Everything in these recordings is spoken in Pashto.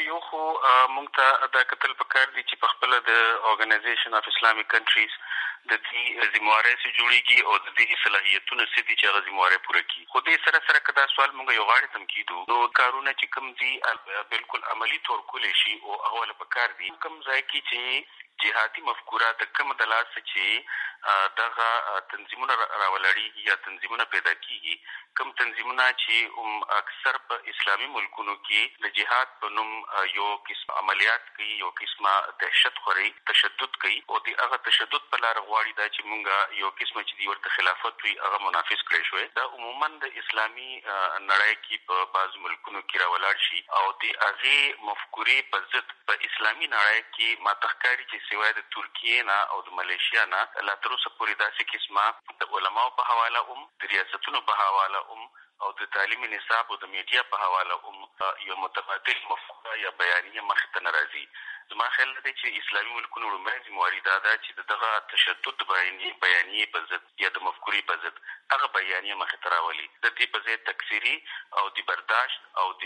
یو خو موږ ته دا کتل پکار دي چې په خپله د ارګنایزیشن اف اسلامک کنټریز د دې ذمهوارۍ څه جوړېږي او د دې صلاحیتونه څه دي چې هغه ذمهوارۍ پوره کړي. خو دې سره که دا سوال موږ یو غاړې ته هم کېږدو نو کارونه چې کوم دي بلکل عملي طور کولی شي او هغه ولې پکار دي کوم ځای کې چې جهادي مفکوره د کوم د لاسه چې دغه تنظیمونه راولاړېږي یا تنظیمونه پیدا کېږي، کوم تنظیمونه چې اکثر په اسلامي ملکونو کې د جهاد په نوم یو قسم عملیات کوي، یو قسمه دهشت خوري، تشدد کوي او د هغه تشدد په لاره غواړي دا چې مونږ یو قسمه چې ورته خلافت وي هغه منافظ کړی شوی. دا عموما د اسلامي نړۍ کې په بعضو ملکونو کې راولاړ شي او د هغې مفکورې په ضد په اسلامي نړۍ کې ماته ښکاري چې سوای د ترکیې نه او د ملیشیا نه لا تر اوسه پورې داسې قسمه د علماو په حواله د ریاستونو په حواله او د تعلیمي نصاب او د میډیا په حواله یو متبادل مفکوره یا بیانیه مخې ته نه راځي. زما خیال دی چې اسلامي ملکونو لومړی ذمهواري دا ده چې د دغه تشدد بیانیې په ضد یا د مفکورې په ضد هغه بیانیه مخې ته راولي، د دې په ځای تکفیري او د برداشت او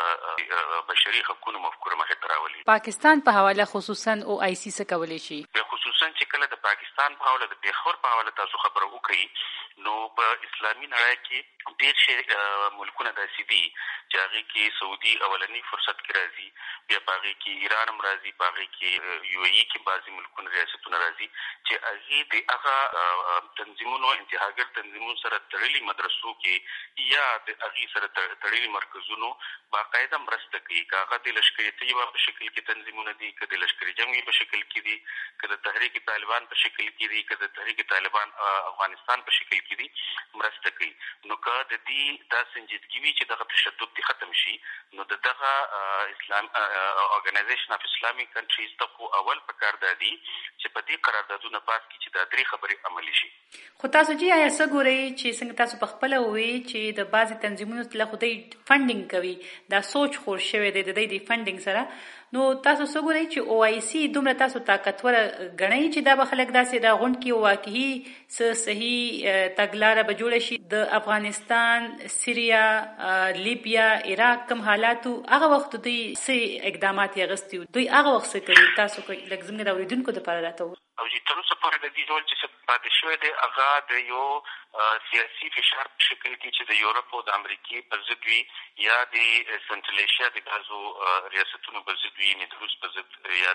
د بشري حقونو مفکوره مخې ته راولي. پاکستان په حواله خصوصا او آی سی څه کولی شي؟ خصوصا چې کله د پاکستان په حواله د پیښور په حواله تاسو خبره وکړئ نو په اسلامي نړۍ کې ډېر شي ملکونه داسې دي چې هغې کې سعودي اولني فرصت کې راځي، بیا په هغې کې ایران هم راځي، په هغې کې یو ای کې بعضې ملکونه ریاستونه راځي چې هغې د هغه تنظیمونو انتهاګر تنظیمونو سره تړلي مدرسو کې یا د هغې سره تړلي مرکزونو باقاعده مرسته کوي، که هغه د لشکري طیبه په شکل کې تنظیمونه دي، که د لشکري جنګي په شکل کې دي، که د تحریک طالبان په شکل کې دي، که د تحریک طالبان افغانستان په شکل کې دي مرسته کوي. نو که د دې دا سنجیدګي وي چې دغه تشدد دې ختم شي نو د دغه اسلام ارګنایزیشن اف اسلامک کنټریز ته خو اول پکار دا دي چې په دې قراردادونه پاس کړي چې دا درې خبرې عملي شي. خو تاسو چې آیا څه ګورئ چې څنګه تاسو په خپله ووایئ چې د بعضې تنظیمونو له خو دوی فنډینګ کوي، دا سوچ خور شوی دی د دوی د فنډینګ سره، نو تاسو څه ګورئ چې او آی سی دومره تاسو طاقتوره ګڼئ چې دا به خلک داسې راغونډ کړي او واقعي څه صحیح تګلاره به جوړه شي د افغانستان، سیریا، لیبیا، عراق کوم حالاتو هغه وخت دوی څه اقدامات یې اخیستي وو، دوی هغه وخت څه کوي؟ تاسو لږ زموږ د اورېدونکو دپاره راته او چې تر اوسه پورې د دې ډول چې څه پاتې شوی دی هغه د یو سیاسي فشار په شکل کې چې د یورپ او د امریکې پر ضد وي یا د سنټرل ایشیا د بعضو ریاستونو پر ضد وي، د روس پر ضد یا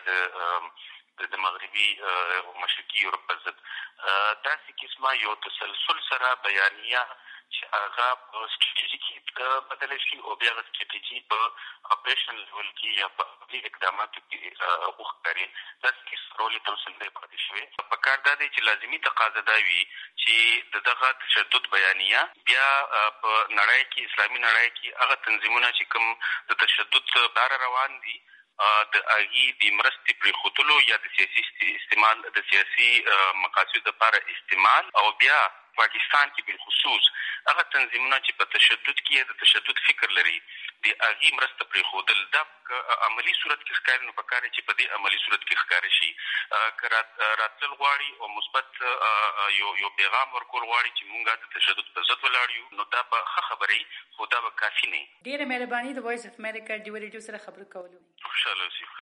د مغربي مشرقي یورپ پر ضد داسې قسمه یو تسلسل سره بیانیه چې هغه په سټریټیجي بدله شي او بیا هغه سټریټیجي په اپریشنل لیول کې یا په دې اقداماتو کې وښکاري. داسې رول یې تر اوسه نه دی پاتې شوی. پکار دا دی چې لازمي تقاضا دا وي چې د دغه تشدد بیانیه بیا په نړۍ کې اسلامي نړۍ کې هغه تنظیمونه چې کوم د تشدد لاره روان دي د هغې د مرستې پرېښودلو یا د سیاسي استعمال د سیاسي مقاصدو دپاره استعمال او بیا پاکستان کې بالخصوص هغه تنظیمونه چې په تشدد کې د تشدد فکر لري د هغې مرسته پرېښودل دا عملي صورت کې ښکاري نو پکار دی چې په دې عملي صورت کې ښکاره شي. که راتلل غواړي او مثبت یو پیغام ورکول غواړي چې مونږ د تشدد په ضد ولاړ یو نو دا به ښه خبرې خو دا به کافي نه وي. ډېره مهرباني د وایس اف امریکا ډیو ریډیو سره خبرې کولو. خوشحاله اوسئ.